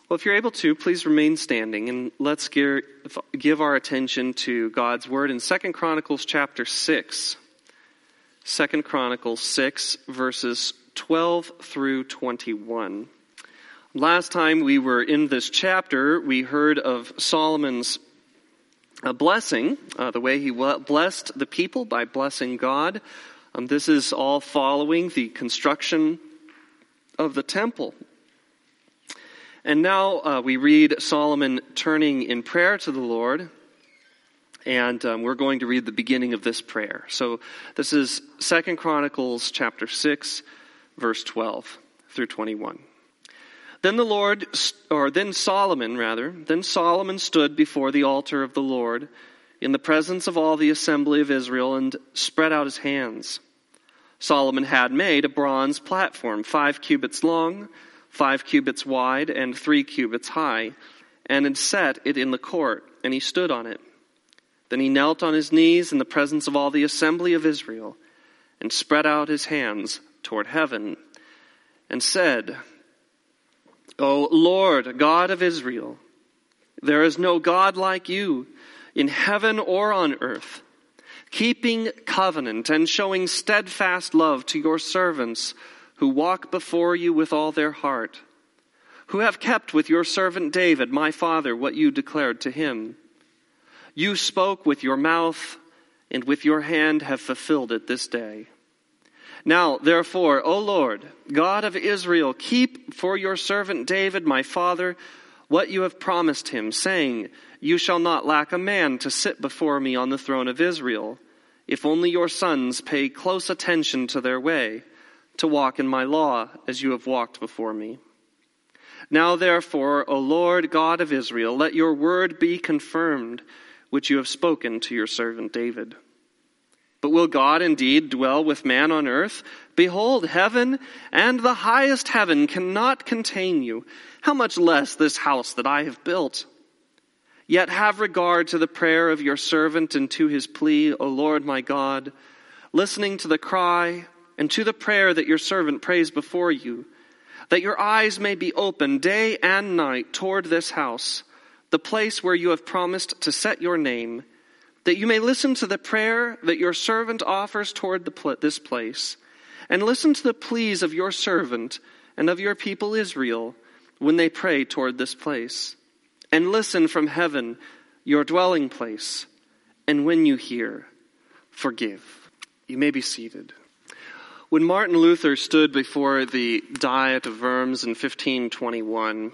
Well, if you're able to, please remain standing, and let's give our attention to God's Word in 2 Chronicles chapter 6. 2 Chronicles 6, verses 12 through 21. Last time we were in this chapter, we heard of Solomon's blessing, the way he blessed the people by blessing God. This is all following the construction of the temple. And now we read Solomon turning in prayer to the Lord, and we're going to read the beginning of this prayer. So this is 2 Chronicles chapter 6, verse 12 through 21. Then Solomon stood before the altar of the Lord in the presence of all the assembly of Israel and spread out his hands. Solomon had made a bronze platform, 5 cubits long, 5 cubits wide, and 3 cubits high, and had set it in the court, and he stood on it. Then he knelt on his knees in the presence of all the assembly of Israel, and spread out his hands toward heaven, and said, O Lord, God of Israel, there is no God like you in heaven or on earth, keeping covenant and showing steadfast love to your servants who walk before you with all their heart, who have kept with your servant David, my father, what you declared to him. You spoke with your mouth, and with your hand have fulfilled it this day. Now, therefore, O Lord, God of Israel, keep for your servant David, my father, what you have promised him, saying, You shall not lack a man to sit before me on the throne of Israel, if only your sons pay close attention to their way, to walk in my law as you have walked before me. Now therefore, O Lord God of Israel, let your word be confirmed, which you have spoken to your servant David. But will God indeed dwell with man on earth? Behold, heaven and the highest heaven cannot contain you. How much less this house that I have built? Yet have regard to the prayer of your servant and to his plea, O Lord my God, listening to the cry and to the prayer that your servant prays before you, that your eyes may be open day and night toward this house, the place where you have promised to set your name, that you may listen to the prayer that your servant offers toward this place, and listen to the pleas of your servant and of your people Israel when they pray toward this place. And listen from heaven, your dwelling place, and when you hear, forgive. You may be seated. When Martin Luther stood before the Diet of Worms in 1521,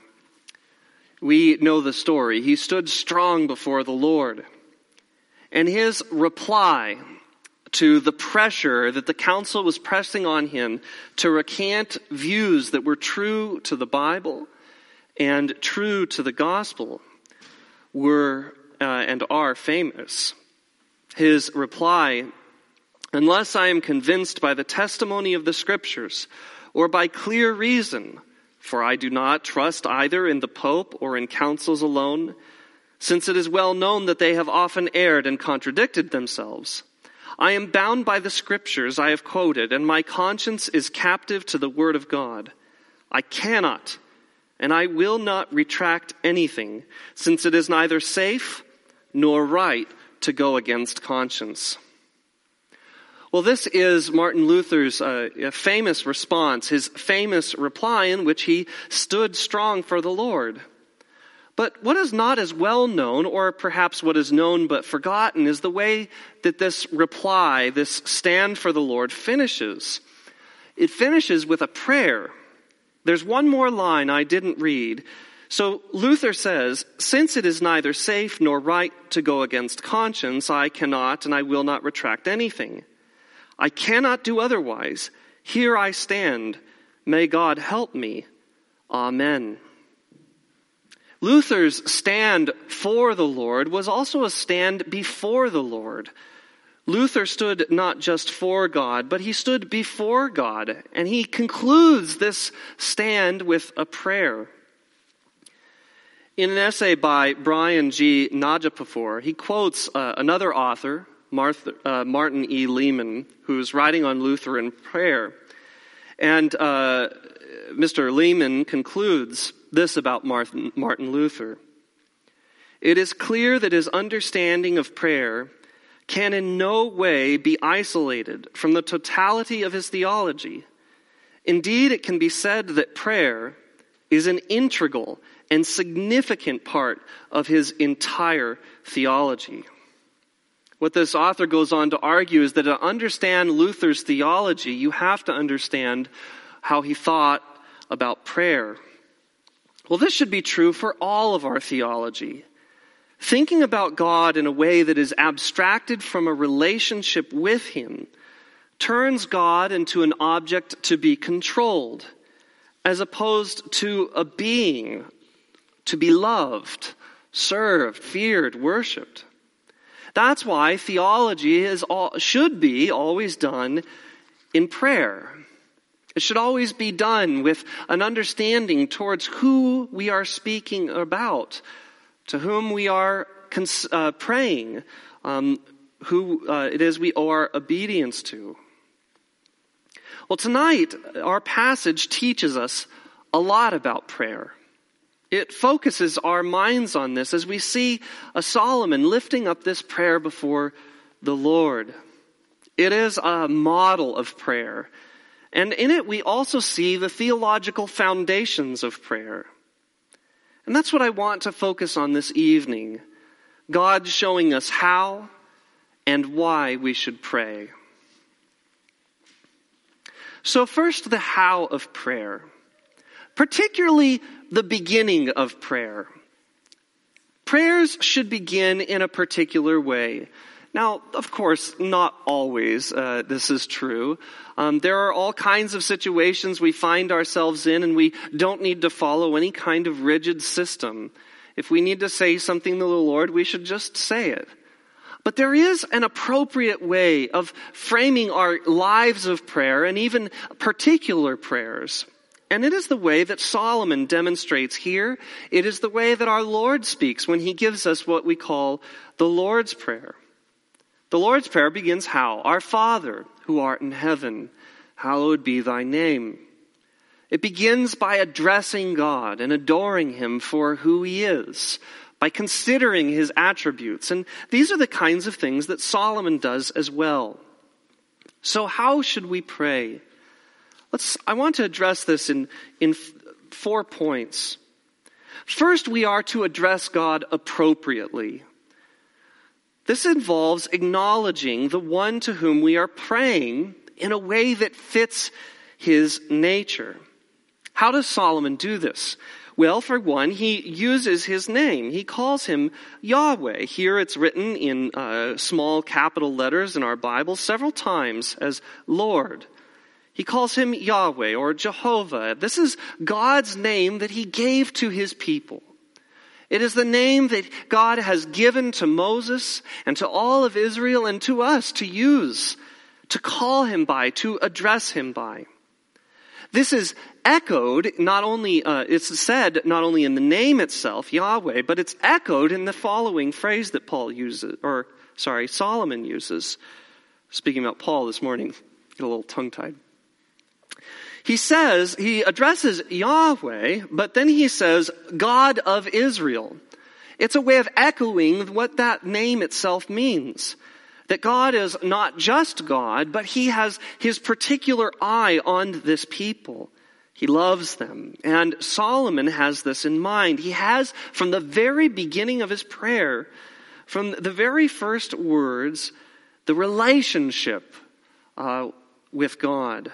we know the story. He stood strong before the Lord. And his reply to the pressure that the council was pressing on him to recant views that were true to the Bible and true to the gospel were and are famous. His reply, unless I am convinced by the testimony of the Scriptures or by clear reason, for I do not trust either in the Pope or in councils alone, since it is well known that they have often erred and contradicted themselves. I am bound by the Scriptures I have quoted, and my conscience is captive to the Word of God. I cannot and I will not retract anything, since it is neither safe nor right to go against conscience. Well, this is Martin Luther's famous response, his famous reply in which he stood strong for the Lord. But what is not as well known, or perhaps what is known but forgotten, is the way that this reply, this stand for the Lord, finishes. It finishes with a prayer. There's one more line I didn't read. So Luther says, since it is neither safe nor right to go against conscience, I cannot and I will not retract anything. I cannot do otherwise. Here I stand. May God help me. Amen. Luther's stand for the Lord was also a stand before the Lord. Luther stood not just for God, but he stood before God. And he concludes this stand with a prayer. In an essay by Brian G. Najapour, he quotes another author, Martin E. Lehman, who's writing on Lutheran prayer. And Mr. Lehman concludes, this about Martin Luther. It is clear that his understanding of prayer can in no way be isolated from the totality of his theology. Indeed, it can be said that prayer is an integral and significant part of his entire theology. What this author goes on to argue is that to understand Luther's theology, you have to understand how he thought about prayer. Well, this should be true for all of our theology. Thinking about God in a way that is abstracted from a relationship with him turns God into an object to be controlled, as opposed to a being to be loved, served, feared, worshipped. That's why theology should be always done in prayer. It should always be done with an understanding towards who we are speaking about, to whom we are praying, who it is we owe our obedience to. Well, tonight, our passage teaches us a lot about prayer. It focuses our minds on this as we see a Solomon lifting up this prayer before the Lord. It is a model of prayer. And in it, we also see the theological foundations of prayer. And that's what I want to focus on this evening. God showing us how and why we should pray. So first, the how of prayer. Particularly the beginning of prayer. Prayers should begin in a particular way. Now, of course, not always this is true. There are all kinds of situations we find ourselves in, and we don't need to follow any kind of rigid system. If we need to say something to the Lord, we should just say it. But there is an appropriate way of framing our lives of prayer, and even particular prayers. And it is the way that Solomon demonstrates here. It is the way that our Lord speaks when he gives us what we call the Lord's Prayer. The Lord's Prayer begins how? Our Father, who art in heaven, hallowed be thy name. It begins by addressing God and adoring him for who he is, by considering his attributes. And these are the kinds of things that Solomon does as well. So how should we pray? I want to address this in 4 points. First, we are to address God appropriately. This involves acknowledging the one to whom we are praying in a way that fits his nature. How does Solomon do this? Well, for one, he uses his name. He calls him Yahweh. Here it's written in small capital letters in our Bible several times as Lord. He calls him Yahweh or Jehovah. This is God's name that he gave to his people. It is the name that God has given to Moses and to all of Israel and to us to use, to call him by, to address him by. This is echoed not only, it's said not only in the name itself, Yahweh, but it's echoed in the following phrase that Solomon uses. Speaking about Paul this morning, get a little tongue-tied. He addresses Yahweh, but then he says, God of Israel. It's a way of echoing what that name itself means. That God is not just God, but he has his particular eye on this people. He loves them. And Solomon has this in mind. He has, from the very beginning of his prayer, from the very first words, the relationship with God.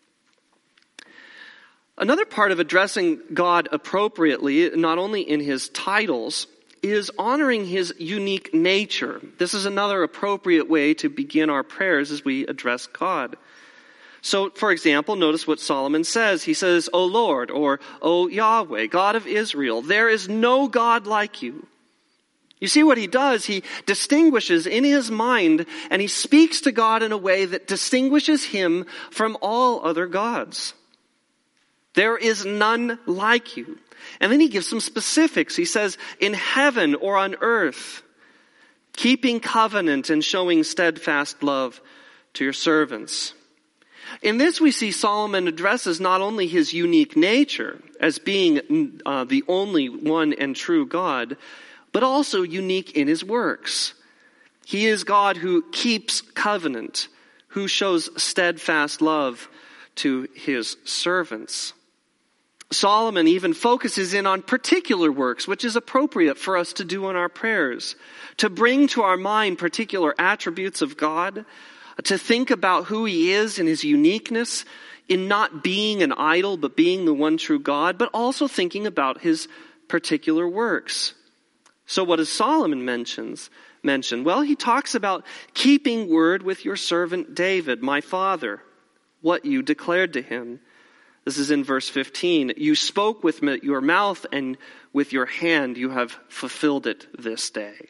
Another part of addressing God appropriately, not only in his titles, is honoring his unique nature. This is another appropriate way to begin our prayers as we address God. So, for example, notice what Solomon says. He says, O Lord, or O Yahweh, God of Israel, there is no God like you. You see what he does? He distinguishes in his mind, and he speaks to God in a way that distinguishes him from all other gods. There is none like you. And then he gives some specifics. He says, in heaven or on earth, keeping covenant and showing steadfast love to your servants. In this we see Solomon addresses not only his unique nature as being the only one and true God, but also unique in his works. He is God who keeps covenant, who shows steadfast love to his servants. Solomon even focuses in on particular works, which is appropriate for us to do in our prayers, to bring to our mind particular attributes of God, to think about who he is in his uniqueness, in not being an idol, but being the one true God, but also thinking about his particular works. So what does Solomon mention? Well, he talks about keeping word with your servant David, my father, what you declared to him. This is in verse 15. You spoke with your mouth, and with your hand you have fulfilled it this day.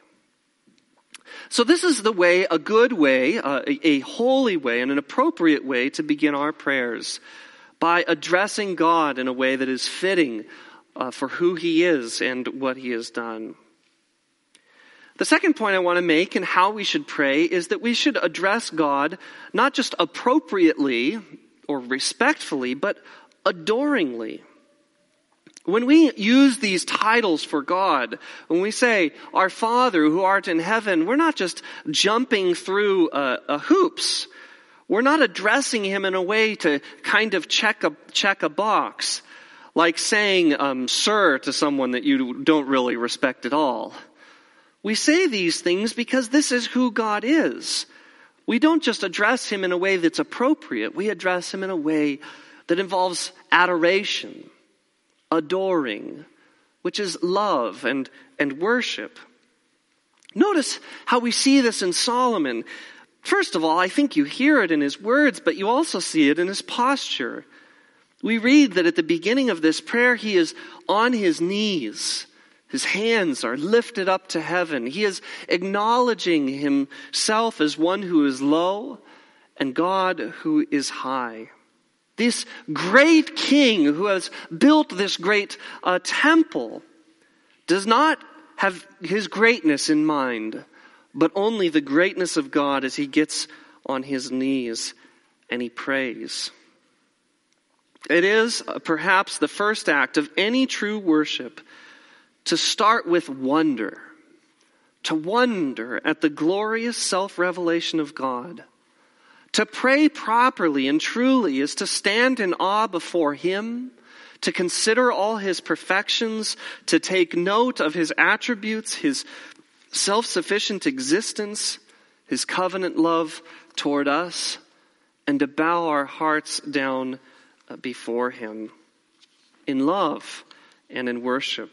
So this is the way, a good way, a holy way, and an appropriate way to begin our prayers, by addressing God in a way that is fitting for who he is and what he has done. The second point I want to make in how we should pray is that we should address God not just appropriately or respectfully, but adoringly. When we use these titles for God, when we say, our Father who art in heaven, we're not just jumping through hoops. We're not addressing him in a way to kind of check a box, like saying, sir, to someone that you don't really respect at all. We say these things because this is who God is. We don't just address him in a way that's appropriate. We address him in a way that involves adoration, adoring, which is love and worship. Notice how we see this in Solomon. First of all, I think you hear it in his words, but you also see it in his posture. We read that at the beginning of this prayer, he is on his knees. His hands are lifted up to heaven. He is acknowledging himself as one who is low and God who is high. This great king who has built this great temple does not have his greatness in mind, but only the greatness of God as he gets on his knees and he prays. It is perhaps the first act of any true worship to start with wonder, to wonder at the glorious self-revelation of God. To pray properly and truly is to stand in awe before him, to consider all his perfections, to take note of his attributes, his self-sufficient existence, his covenant love toward us, and to bow our hearts down before him in love and in worship.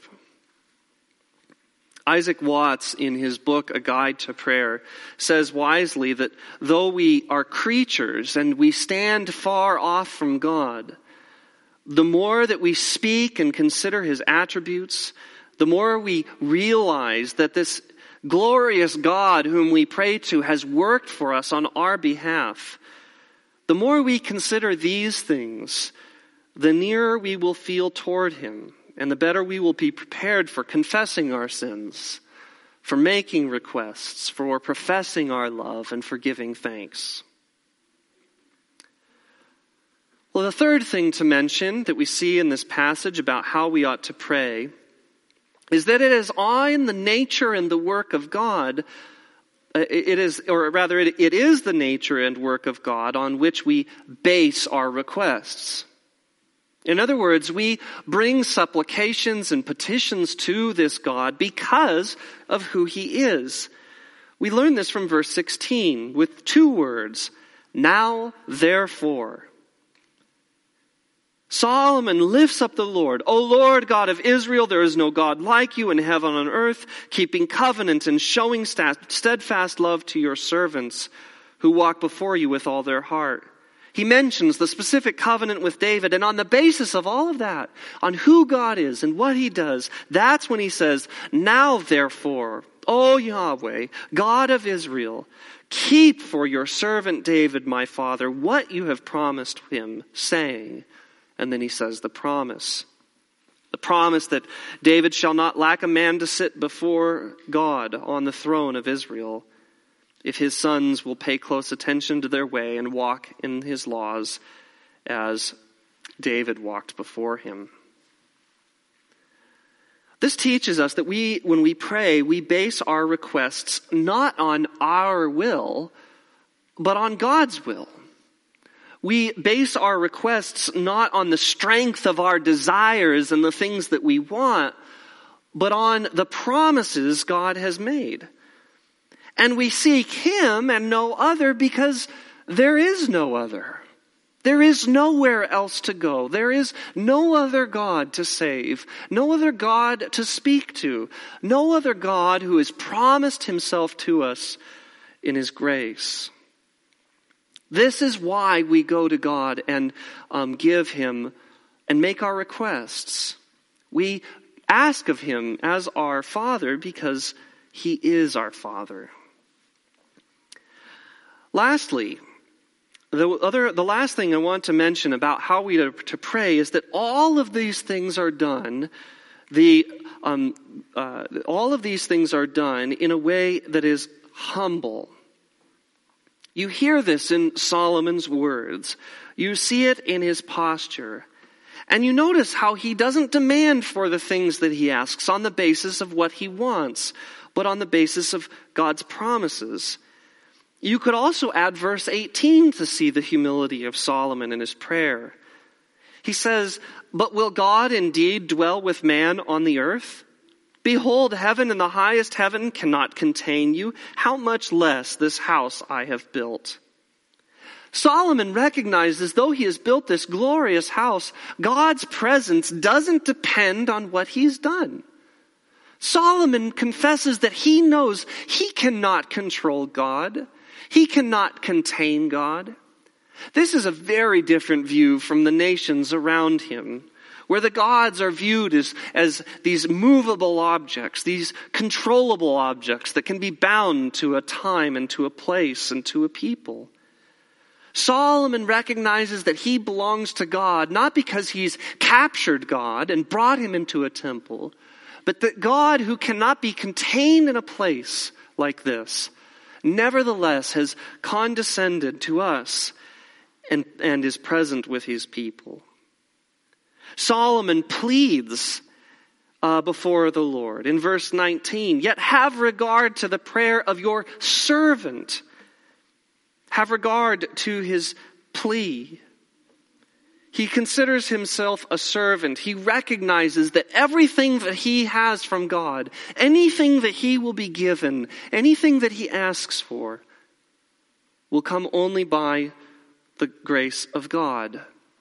Isaac Watts, in his book, A Guide to Prayer, says wisely that though we are creatures and we stand far off from God, the more that we speak and consider his attributes, the more we realize that this glorious God whom we pray to has worked for us on our behalf. The more we consider these things, the nearer we will feel toward him. And the better we will be prepared for confessing our sins, for making requests, for professing our love, and for giving thanks. Well, the third thing to mention that we see in this passage about how we ought to pray is that it is on the nature and the work of God. It is the nature and work of God on which we base our requests. In other words, we bring supplications and petitions to this God because of who he is. We learn this from verse 16 with two words, now therefore. Solomon lifts up the Lord. O Lord God of Israel, there is no God like you in heaven and on earth, keeping covenant and showing steadfast love to your servants who walk before you with all their heart. He mentions the specific covenant with David, and on the basis of all of that, on who God is and what he does, that's when he says, now therefore, O Yahweh, God of Israel, keep for your servant David, my father, what you have promised him, saying, and then he says the promise that David shall not lack a man to sit before God on the throne of Israel. if his sons will pay close attention to their way and walk in his laws as David walked before him. This teaches us that when we pray, we base our requests not on our will, but on God's will. We base our requests not on the strength of our desires and the things that we want, but on the promises God has made. And we seek him and no other because there is no other. There is nowhere else to go. There is no other God to save, no other God to speak to, no other God who has promised himself to us in his grace. This is why we go to God and give him and make our requests. We ask of him as our Father because he is our Father. Lastly, the last thing I want to mention about how we are to pray is that all of these things are done. All of these things are done in a way that is humble. You hear this in Solomon's words. You see it in his posture. And you notice how he doesn't demand for the things that he asks on the basis of what he wants, but on the basis of God's promises. You could also add verse 18 to see the humility of Solomon in his prayer. He says, "But will God indeed dwell with man on the earth? Behold, heaven and the highest heaven cannot contain you. How much less this house I have built?" Solomon recognizes, though he has built this glorious house, God's presence doesn't depend on what he's done. Solomon confesses that he knows he cannot control God. He cannot contain God. This is a very different view from the nations around him, where the gods are viewed as these movable objects, these controllable objects that can be bound to a time and to a place and to a people. Solomon recognizes that he belongs to God, not because he's captured God and brought him into a temple, but that God, who cannot be contained in a place like this, nevertheless has condescended to us and is present with his people. Solomon pleads before the Lord in verse 19, "Yet have regard to the prayer of your servant." Have regard to his plea. He considers himself a servant. He recognizes that everything that he has from God, anything that he will be given, anything that he asks for, will come only by the grace of God.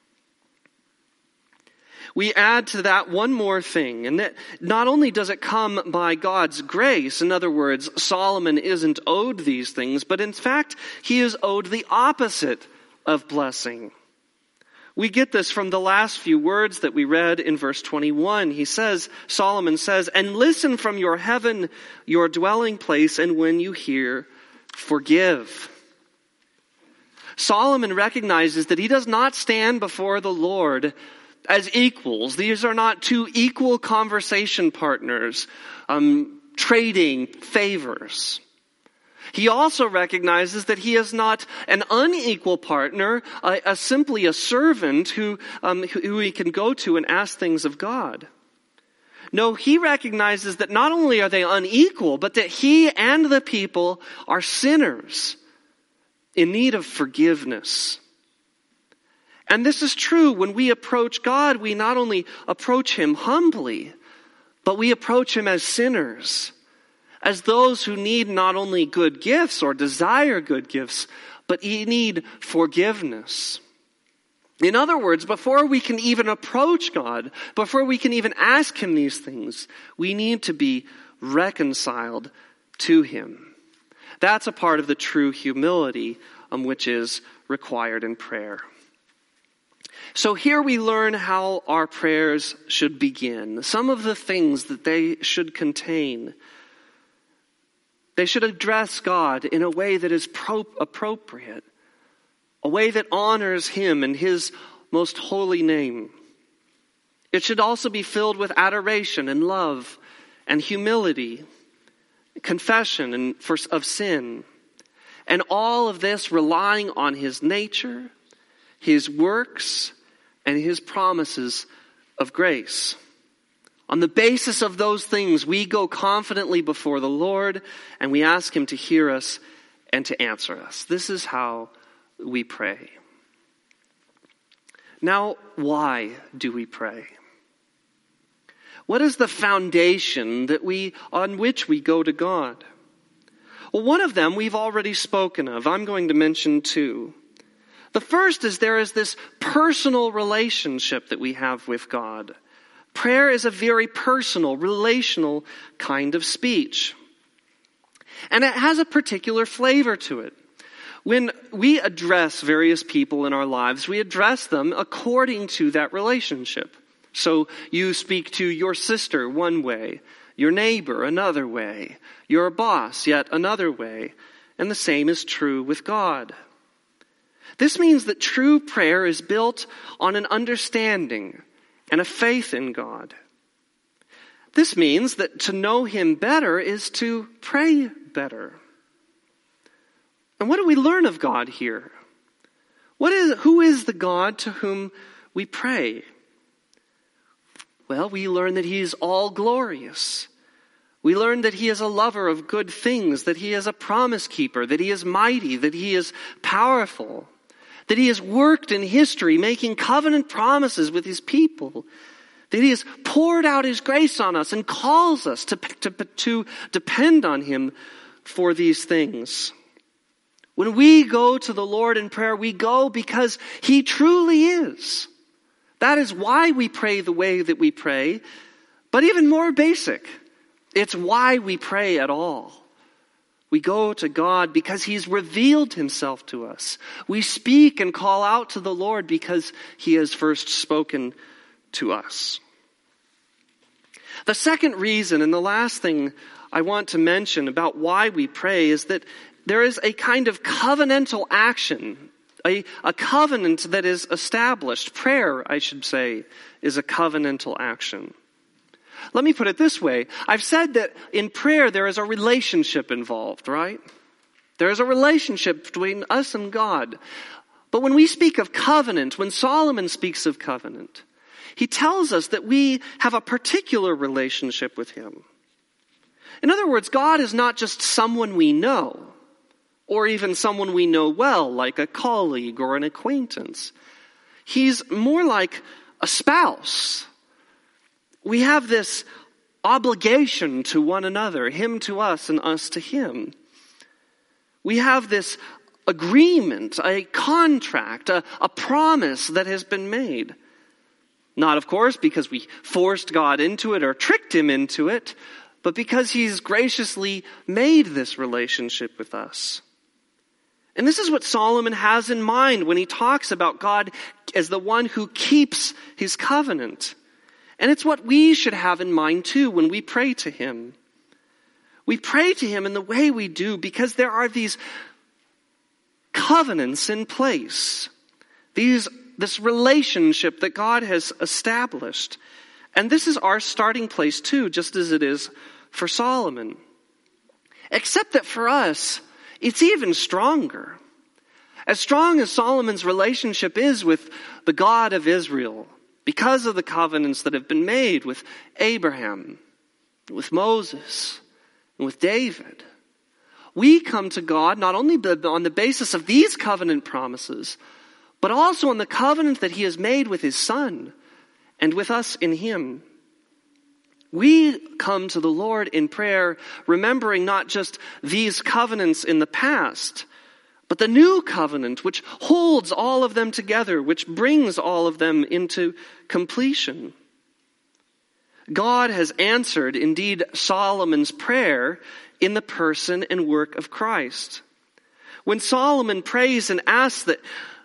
We add to that one more thing, and that not only does it come by God's grace, in other words, Solomon isn't owed these things, but in fact, he is owed the opposite of blessing. We get this from the last few words that we read in verse 21. Solomon says, "And listen from your heaven, your dwelling place, and when you hear, forgive." Solomon recognizes that he does not stand before the Lord as equals. These are not two equal conversation partners, trading favors. He also recognizes that he is not an unequal partner, simply a servant who he can go to and ask things of God. No, he recognizes that not only are they unequal, but that he and the people are sinners in need of forgiveness. And this is true. When we approach God, we not only approach him humbly, but we approach him as sinners, as those who need not only good gifts or desire good gifts, but need forgiveness. In other words, before we can even approach God, before we can even ask him these things, we need to be reconciled to him. That's a part of the true humility which is required in prayer. So here we learn how our prayers should begin. Some of the things that they should contain. They should address God in a way that is appropriate. A way that honors him and his most holy name. It should also be filled with adoration and love and humility, confession of sin. And all of this relying on his nature, his works, and his promises of grace. On the basis of those things, we go confidently before the Lord and we ask him to hear us and to answer us. This is how we pray. Now, why do we pray? What is the foundation on which we go to God? Well, one of them we've already spoken of. I'm going to mention two. The first is there is this personal relationship that we have with God. Prayer is a very personal, relational kind of speech. And it has a particular flavor to it. When we address various people in our lives, we address them according to that relationship. So you speak to your sister one way, your neighbor another way, your boss yet another way, and the same is true with God. This means that true prayer is built on an understanding and a faith in God. This means that to know him better is to pray better. And what do we learn of God here? Who is the God to whom we pray? Well, we learn that he is all glorious. We learn that he is a lover of good things, that he is a promise keeper, that he is mighty, that he is powerful, that he has worked in history making covenant promises with his people, that he has poured out his grace on us and calls us to depend on him for these things. When we go to the Lord in prayer, we go because he truly is. That is why we pray the way that we pray. But even more basic, it's why we pray at all. We go to God because he's revealed himself to us. We speak and call out to the Lord because he has first spoken to us. The second reason and the last thing I want to mention about why we pray is that there is a kind of covenantal action, a covenant that is established. Prayer, I should say, is a covenantal action. Let me put it this way. I've said that in prayer there is a relationship involved, right? There is a relationship between us and God. But when we speak of covenant, when Solomon speaks of covenant, he tells us that we have a particular relationship with him. In other words, God is not just someone we know, or even someone we know well, like a colleague or an acquaintance. He's more like a spouse. We have this obligation to one another, him to us and us to him. We have this agreement, a contract, a promise that has been made. Not, of course, because we forced God into it or tricked him into it, but because he's graciously made this relationship with us. And this is what Solomon has in mind when he talks about God as the one who keeps his covenant. And it's what we should have in mind too when we pray to him. We pray to him in the way we do because there are these covenants in place. This relationship that God has established. And this is our starting place too, just as it is for Solomon. Except that for us, it's even stronger. As strong as Solomon's relationship is with the God of Israel, because of the covenants that have been made with Abraham, with Moses, and with David, we come to God not only on the basis of these covenant promises, but also on the covenant that he has made with his Son and with us in him. We come to the Lord in prayer, remembering not just these covenants in the past, but the new covenant which holds all of them together, which brings all of them into completion. God has answered, indeed, Solomon's prayer in the person and work of Christ. When Solomon prays and asks that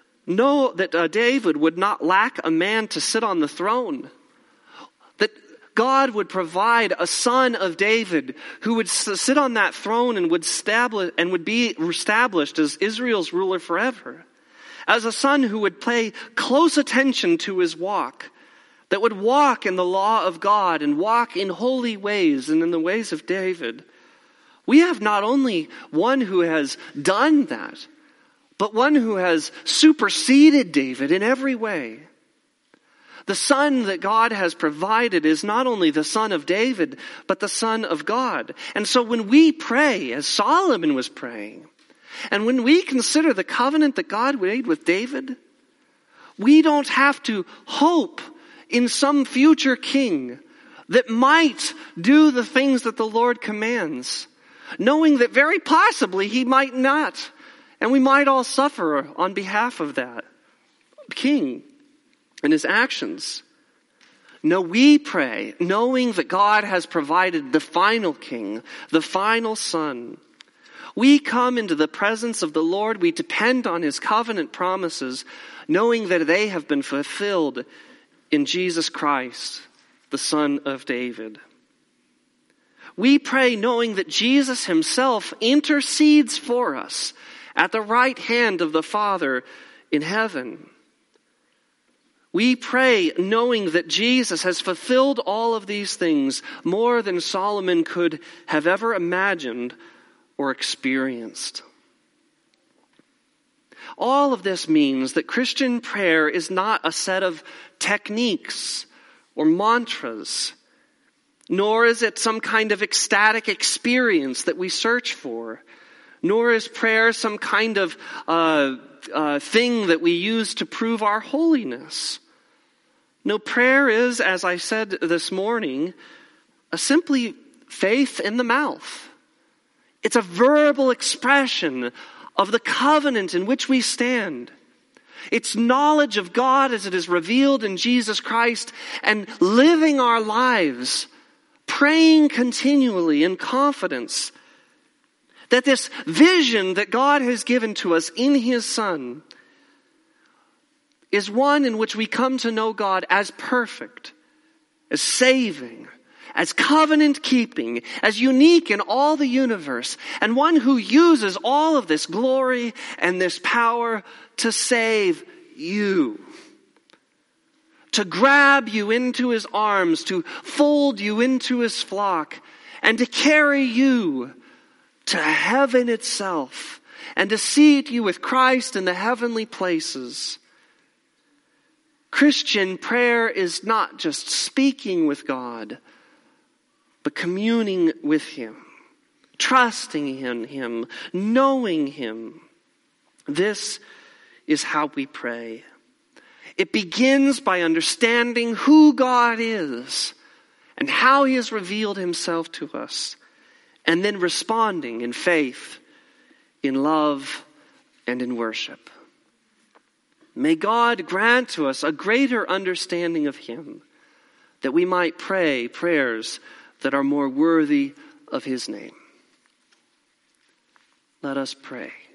David would not lack a man to sit on the throne, that God would provide a son of David who would sit on that throne and would be established as Israel's ruler forever. As a son who would pay close attention to his walk, that would walk in the law of God and walk in holy ways and in the ways of David. We have not only one who has done that, but one who has superseded David in every way. The Son that God has provided is not only the Son of David, but the Son of God. And so when we pray, as Solomon was praying, and when we consider the covenant that God made with David, we don't have to hope in some future king that might do the things that the Lord commands, knowing that very possibly he might not, and we might all suffer on behalf of that king and his actions. No, we pray knowing that God has provided the final king, the final son. We come into the presence of the Lord. We depend on his covenant promises, knowing that they have been fulfilled in Jesus Christ, the Son of David. We pray knowing that Jesus himself intercedes for us at the right hand of the Father in heaven. We pray knowing that Jesus has fulfilled all of these things more than Solomon could have ever imagined or experienced. All of this means that Christian prayer is not a set of techniques or mantras, nor is it some kind of ecstatic experience that we search for, nor is prayer some kind of thing that we use to prove our holiness. No, prayer is, as I said this morning, a simply faith in the mouth. It's a verbal expression of the covenant in which we stand. It's knowledge of God as it is revealed in Jesus Christ, and living our lives, praying continually in confidence that this vision that God has given to us in his Son is one in which we come to know God as perfect, as saving, as covenant-keeping, as unique in all the universe, and one who uses all of this glory and this power to save you, to grab you into his arms, to fold you into his flock, and to carry you to heaven itself, and to seat you with Christ in the heavenly places. Christian prayer is not just speaking with God, but communing with him, trusting in him, knowing him. This is how we pray. It begins by understanding who God is and how he has revealed himself to us, and then responding in faith, in love, and in worship. May God grant to us a greater understanding of him, that we might pray prayers that are more worthy of his name. Let us pray.